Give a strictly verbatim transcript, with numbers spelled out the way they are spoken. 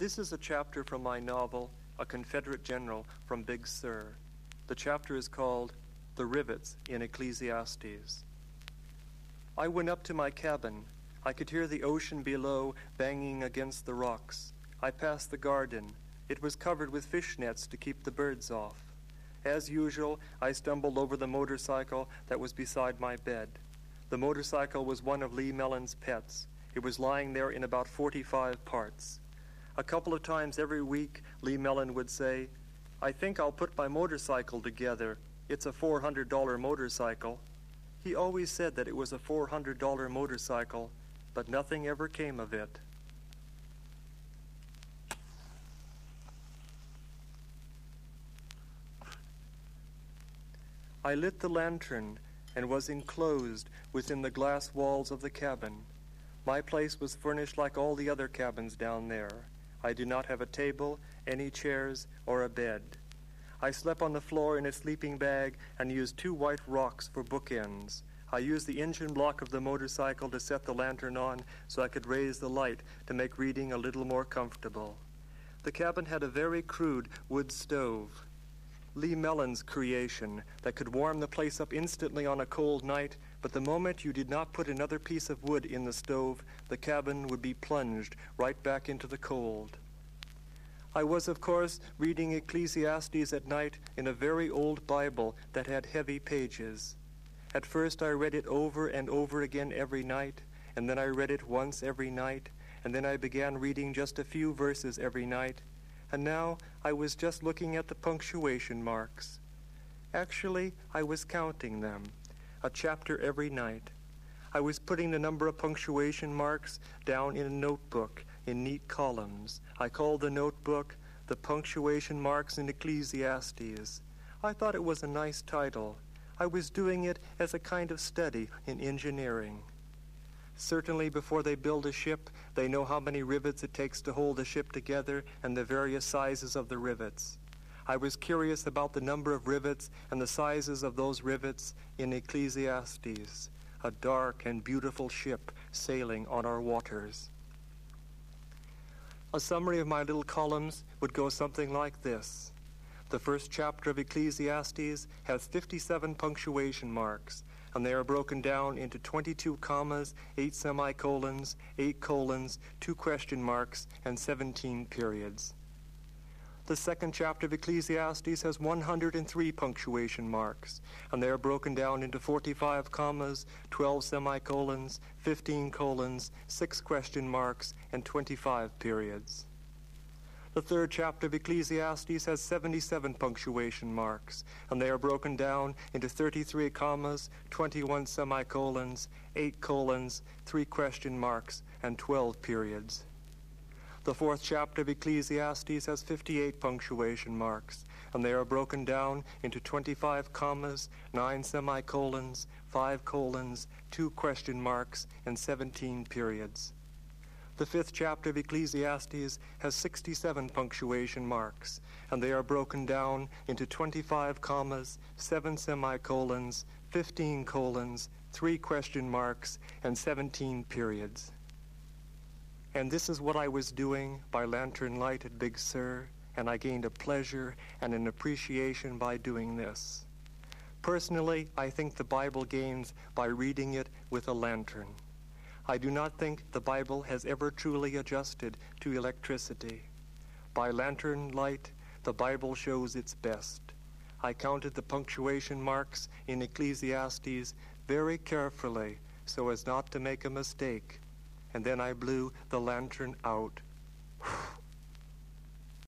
This is a chapter from my novel, A Confederate General from Big Sur. The chapter is called The Rivets in Ecclesiastes. I went up to my cabin. I could hear the ocean below banging against the rocks. I passed the garden. It was covered with fish nets to keep the birds off. As usual, I stumbled over the motorcycle that was beside my bed. The motorcycle was one of Lee Mellon's pets. It was lying there in about forty-five parts. A couple of times every week, Lee Mellon would say, "I think I'll put my motorcycle together. It's a four hundred dollar motorcycle." He always said that it was a four hundred dollar motorcycle, but nothing ever came of it. I lit the lantern and was enclosed within the glass walls of the cabin. My place was furnished like all the other cabins down there. I did not have a table, any chairs, or a bed. I slept on the floor in a sleeping bag and used two white rocks for bookends. I used the engine block of the motorcycle to set the lantern on so I could raise the light to make reading a little more comfortable. The cabin had a very crude wood stove. Lee Mellon's creation that could warm the place up instantly on a cold night, but the moment you did not put another piece of wood in the stove, the cabin would be plunged right back into the cold. I was, of course, reading Ecclesiastes at night in a very old Bible that had heavy pages. At first I read it over and over again every night, and then I read it once every night, and then I began reading just a few verses every night, and now I was just looking at the punctuation marks. Actually, I was counting them, a chapter every night. I was putting the number of punctuation marks down in a notebook in neat columns. I called the notebook The Punctuation Marks in Ecclesiastes. I thought it was a nice title. I was doing it as a kind of study in engineering. Certainly before they build a ship, they know how many rivets it takes to hold the ship together and the various sizes of the rivets. I was curious about the number of rivets and the sizes of those rivets in Ecclesiastes, a dark and beautiful ship sailing on our waters. A summary of my little columns would go something like this. The first chapter of Ecclesiastes has fifty-seven punctuation marks, and they are broken down into twenty-two commas, eight semicolons, eight colons, two question marks, and seventeen periods. The second chapter of Ecclesiastes has one hundred three punctuation marks, and they are broken down into forty-five commas, twelve semicolons, fifteen colons, six question marks, and twenty-five periods. The third chapter of Ecclesiastes has seventy-seven punctuation marks, and they are broken down into thirty-three commas, twenty-one semicolons, eight colons, three question marks, and twelve periods. The fourth chapter of Ecclesiastes has fifty-eight punctuation marks, and they are broken down into twenty-five commas, nine semicolons, five colons, two question marks, and seventeen periods. The fifth chapter of Ecclesiastes has sixty-seven punctuation marks, and they are broken down into twenty-five commas, seven semicolons, fifteen colons, three question marks, and seventeen periods. And this is what I was doing by lantern light at Big Sur, and I gained a pleasure and an appreciation by doing this. Personally, I think the Bible gains by reading it with a lantern. I do not think the Bible has ever truly adjusted to electricity. By lantern light, the Bible shows its best. I counted the punctuation marks in Ecclesiastes very carefully so as not to make a mistake, and then I blew the lantern out.